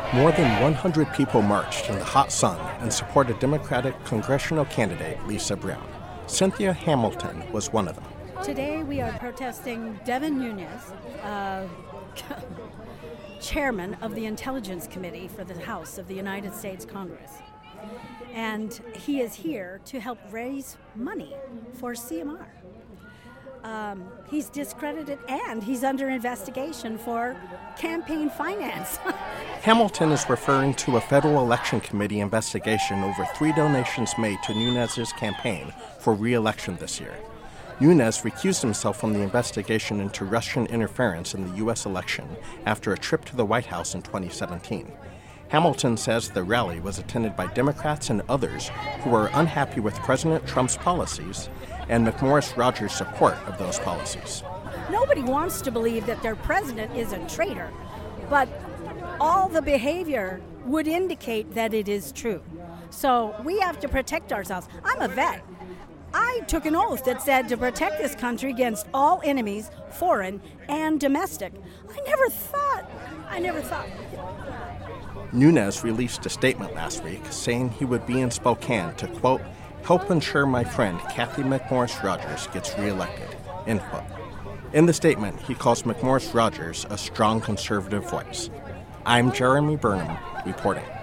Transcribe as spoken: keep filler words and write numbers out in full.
More than one hundred people marched in the hot sun and supported Democratic congressional candidate Lisa Brown. Cynthia Hamilton was one of them. Today we are protesting Devin Nunes, uh, chairman of the Intelligence Committee for the House of the United States Congress. And he is here to help raise money for C M R. Um, he's discredited and he's under investigation for campaign finance. Hamilton is referring to a federal election committee investigation over three donations made to Nunes' campaign for re-election this year. Nunes recused himself from the investigation into Russian interference in the U S election after a trip to the White House in twenty seventeen. Hamilton says the rally was attended by Democrats and others who were unhappy with President Trump's policies and McMorris Rodgers' support of those policies. Nobody wants to believe that their president is a traitor, but all the behavior would indicate that it is true. So we have to protect ourselves. I'm a vet. I took an oath that said to protect this country against all enemies, foreign and domestic. I never thought, I never thought. Nunes released a statement last week saying he would be in Spokane to, quote, help ensure my friend Cathy McMorris Rodgers gets reelected, end quote. In the statement, he calls McMorris Rodgers a strong conservative voice. I'm Jeremy Burnham, reporting.